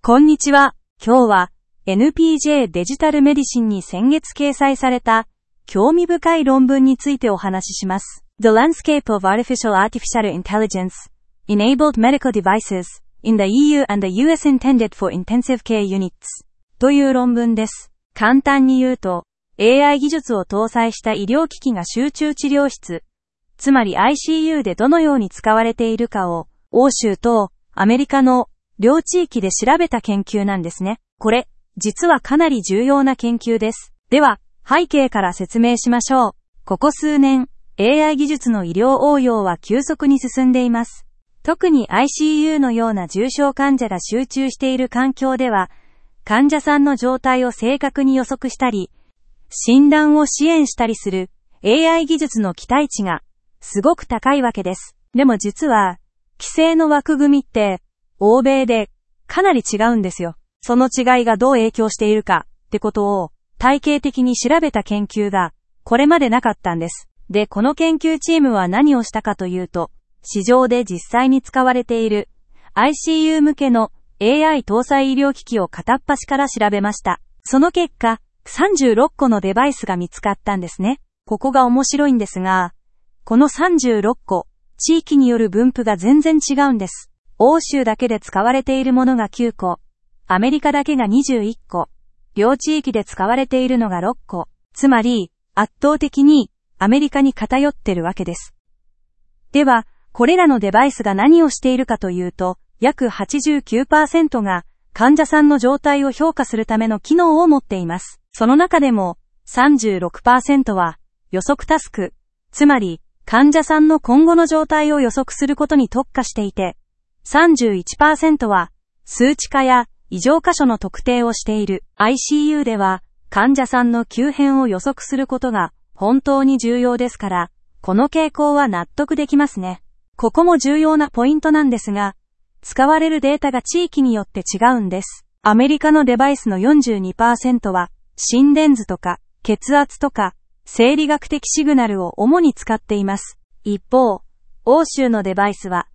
こんにちは。今日は NPJ デジタルメディシンに先月掲載された興味深い論文についてお話しします。The Landscape of Artificial Intelligence Enabled Medical Devices in the EU and the US Intended for Intensive Care Units という論文です。簡単に言うと、AI 技術を搭載した医療機器が集中治療室、つまり ICU でどのように使われているかを、欧州とアメリカの両地域で調べた研究なんですね。これ、実はかなり重要な研究です。では、背景から説明しましょう。ここ数年、AI 技術の医療応用は急速に進んでいます。特に ICU のような重症患者が集中している環境では、患者さんの状態を正確に予測したり、診断を支援したりする AI 技術の期待値がすごく高いわけです。でも実は、規制の枠組みって、欧米でかなり違うんですよ。その違いがどう影響しているかってことを体系的に調べた研究がこれまでなかったんです。で、この研究チームは何をしたかというと、市場で実際に使われている ICU 向けの AI 搭載医療機器を片っ端から調べました。その結果、36個のデバイスが見つかったんですね。ここが面白いんですが、この36個、地域による分布が全然違うんです。欧州だけで使われているものが9個、アメリカだけが21個、両地域で使われているのが6個、つまり圧倒的にアメリカに偏ってるわけです。では、これらのデバイスが何をしているかというと、約 89% が患者さんの状態を評価するための機能を持っています。その中でも 36% は予測タスク、つまり患者さんの今後の状態を予測することに特化していて、31% は数値化や異常箇所の特定をしている。ICU では患者さんの急変を予測することが本当に重要ですから、この傾向は納得できますね。ここも重要なポイントなんですが、使われるデータが地域によって違うんです。アメリカのデバイスの 42% は心電図とか血圧とか生理学的シグナルを主に使っています。一方、欧州のデバイスは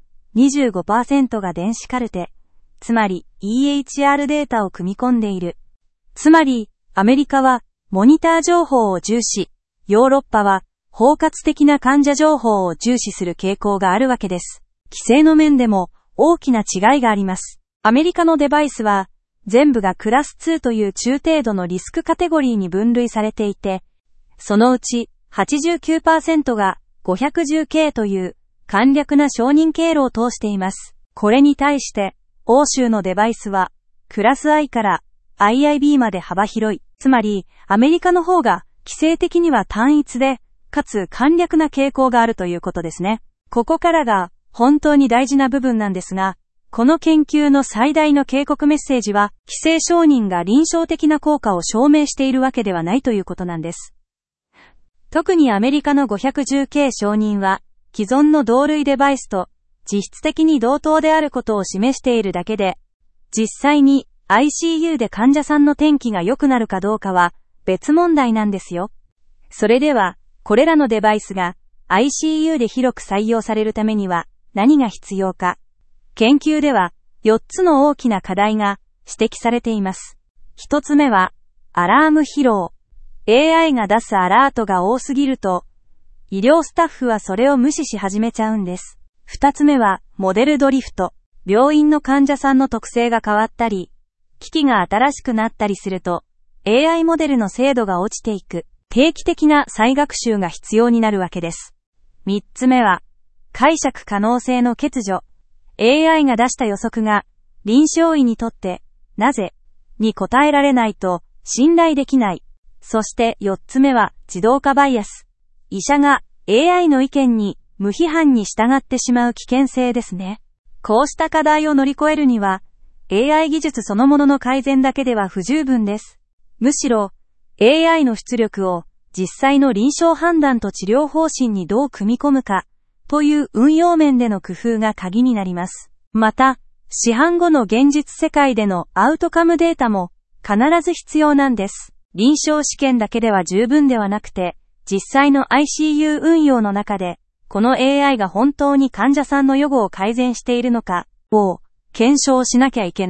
25% が電子カルテ、つまり EHR データを組み込んでいる。つまり、アメリカはモニター情報を重視、ヨーロッパは包括的な患者情報を重視する傾向があるわけです。規制の面でも大きな違いがあります。アメリカのデバイスは全部がクラス2という中程度のリスクカテゴリーに分類されていて、そのうち 89% が 510K という簡略な承認経路を通しています。これに対して、欧州のデバイスは、クラス I から IIB まで幅広い。つまり、アメリカの方が、規制的には単一で、かつ簡略な傾向があるということですね。ここからが、本当に大事な部分なんですが、この研究の最大の警告メッセージは、規制承認が臨床的な効果を証明しているわけではないということなんです。特にアメリカの 510K 承認は、既存の同類デバイスと実質的に同等であることを示しているだけで、実際に ICU で患者さんの天気が良くなるかどうかは別問題なんですよ。それでは、これらのデバイスが ICU で広く採用されるためには何が必要か。研究では4つの大きな課題が指摘されています。1つ目は、アラーム疲労。AI が出すアラートが多すぎると、医療スタッフはそれを無視し始めちゃうんです。二つ目は、モデルドリフト。病院の患者さんの特性が変わったり、機器が新しくなったりすると、AI モデルの精度が落ちていく。定期的な再学習が必要になるわけです。三つ目は、解釈可能性の欠如。AI が出した予測が、臨床医にとって、なぜ、に答えられないと、信頼できない。そして四つ目は、自動化バイアス。医者が AI の意見に無批判に従ってしまう危険性ですね。こうした課題を乗り越えるには、AI 技術そのものの改善だけでは不十分です。むしろ、AI の出力を実際の臨床判断と治療方針にどう組み込むか、という運用面での工夫が鍵になります。また、市販後の現実世界でのアウトカムデータも必ず必要なんです。臨床試験だけでは十分ではなくて、実際の ICU 運用の中で、この AI が本当に患者さんの予後を改善しているのかを検証しなきゃいけない。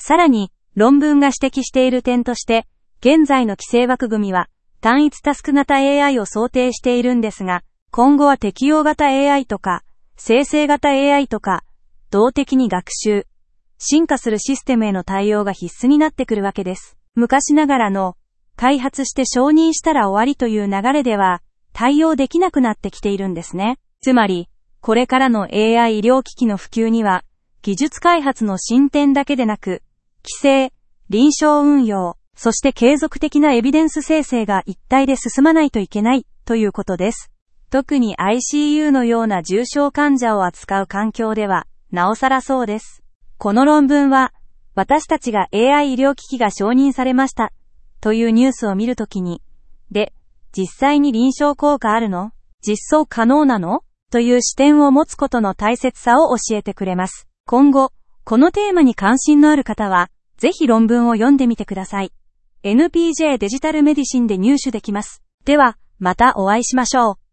さらに、論文が指摘している点として、現在の規制枠組みは、単一タスク型 AI を想定しているんですが、今後は適用型 AI とか、生成型 AI とか、動的に学習、進化するシステムへの対応が必須になってくるわけです。昔ながらの、開発して承認したら終わりという流れでは、対応できなくなってきているんですね。つまり、これからの AI 医療機器の普及には、技術開発の進展だけでなく、規制、臨床運用、そして継続的なエビデンス生成が一体で進まないといけないということです。特に ICU のような重症患者を扱う環境では、なおさらそうです。この論文は、私たちが AI 医療機器が承認されました、というニュースを見るときに、実際に臨床効果あるの？実装可能なの？という視点を持つことの大切さを教えてくれます。今後、このテーマに関心のある方は、ぜひ論文を読んでみてください。NPJ デジタルメディシンで入手できます。では、またお会いしましょう。